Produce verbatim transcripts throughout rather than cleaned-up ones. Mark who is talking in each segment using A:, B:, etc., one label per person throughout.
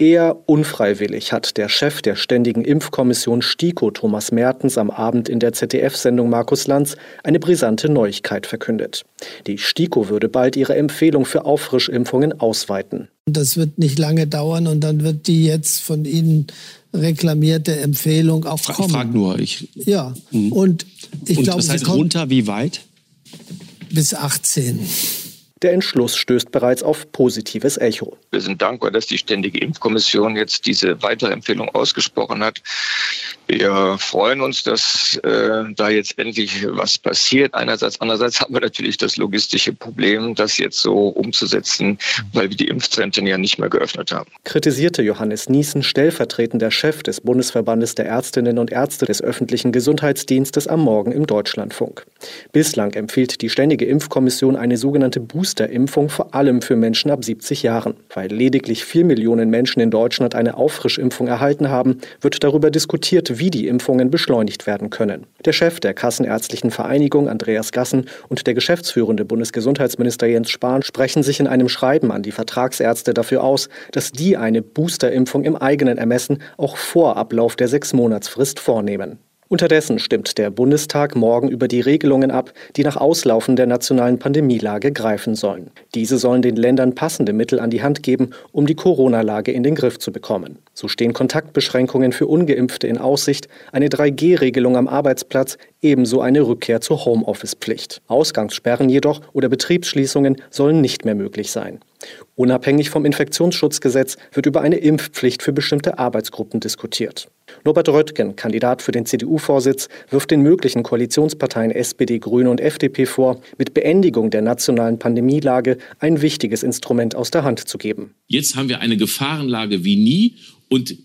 A: Eher unfreiwillig hat der Chef der Ständigen Impfkommission STIKO, Thomas Mertens, am Abend in der Z D F-Sendung Markus Lanz eine brisante Neuigkeit verkündet. Die STIKO würde bald ihre Empfehlung für Auffrischimpfungen ausweiten.
B: Das wird nicht lange dauern und dann wird die jetzt von Ihnen reklamierte Empfehlung auch kommen.
C: Ich frage nur. Ich
B: ja, mhm. und ich glaube,
C: das heißt runter wie weit?
B: Bis achtzehn.
A: Der Entschluss stößt bereits auf positives Echo.
D: Wir sind dankbar, dass die Ständige Impfkommission jetzt diese weitere Empfehlung ausgesprochen hat. Wir freuen uns, dass äh, da jetzt endlich was passiert. Einerseits, andererseits haben wir natürlich das logistische Problem, das jetzt so umzusetzen, weil wir die Impfzentren ja nicht mehr geöffnet haben.
A: Kritisierte Johannes Niesen, stellvertretender Chef des Bundesverbandes der Ärztinnen und Ärzte des öffentlichen Gesundheitsdienstes, am Morgen im Deutschlandfunk. Bislang empfiehlt die Ständige Impfkommission eine sogenannte Boosterimpfung vor allem für Menschen ab siebzig Jahren. Weil lediglich vier Millionen Menschen in Deutschland eine Auffrischimpfung erhalten haben, wird darüber diskutiert, wie die Impfungen beschleunigt werden können. Der Chef der Kassenärztlichen Vereinigung, Andreas Gassen, und der geschäftsführende Bundesgesundheitsminister Jens Spahn sprechen sich in einem Schreiben an die Vertragsärzte dafür aus, dass die eine Boosterimpfung im eigenen Ermessen auch vor Ablauf der Sechsmonatsfrist vornehmen. Unterdessen stimmt der Bundestag morgen über die Regelungen ab, die nach Auslaufen der nationalen Pandemielage greifen sollen. Diese sollen den Ländern passende Mittel an die Hand geben, um die Corona-Lage in den Griff zu bekommen. So stehen Kontaktbeschränkungen für Ungeimpfte in Aussicht, eine drei G Regelung am Arbeitsplatz, ebenso eine Rückkehr zur Homeoffice-Pflicht. Ausgangssperren jedoch oder Betriebsschließungen sollen nicht mehr möglich sein. Unabhängig vom Infektionsschutzgesetz wird über eine Impfpflicht für bestimmte Arbeitsgruppen diskutiert. Norbert Röttgen, Kandidat für den C D U-Vorsitz, wirft den möglichen Koalitionsparteien S P D, Grüne und F D P vor, mit Beendigung der nationalen Pandemielage ein wichtiges Instrument aus der Hand zu geben.
C: Jetzt haben wir eine Gefahrenlage wie nie und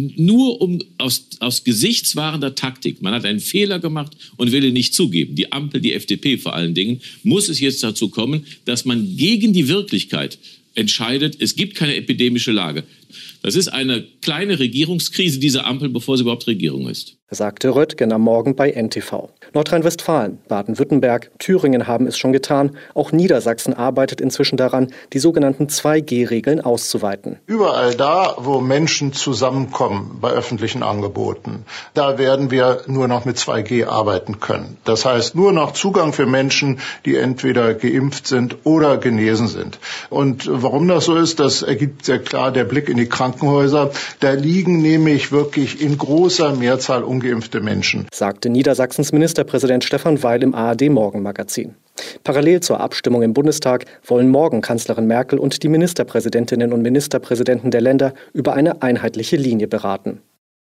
C: nur um aus, aus gesichtswahrender Taktik, man hat einen Fehler gemacht und will ihn nicht zugeben, die Ampel, die F D P vor allen Dingen, muss es jetzt dazu kommen, dass man gegen die Wirklichkeit entscheidet, es gibt keine epidemische Lage. Das ist eine kleine Regierungskrise dieser Ampel, bevor sie überhaupt Regierung ist.
A: Sagte Röttgen am Morgen bei N T V. Nordrhein-Westfalen, Baden-Württemberg, Thüringen haben es schon getan. Auch Niedersachsen arbeitet inzwischen daran, die sogenannten zwei G Regeln auszuweiten.
E: Überall da, wo Menschen zusammenkommen bei öffentlichen Angeboten, da werden wir nur noch mit zwei G arbeiten können. Das heißt, nur noch Zugang für Menschen, die entweder geimpft sind oder genesen sind. Und warum das so ist, das ergibt sehr klar der Blick in die Krankenhäuser. Da liegen nämlich wirklich in großer Mehrzahl ungeimpfte Menschen,
A: sagte Niedersachsens Ministerpräsident Stefan Weil im A R D-Morgenmagazin. Parallel zur Abstimmung im Bundestag wollen morgen Kanzlerin Merkel und die Ministerpräsidentinnen und Ministerpräsidenten der Länder über eine einheitliche Linie beraten.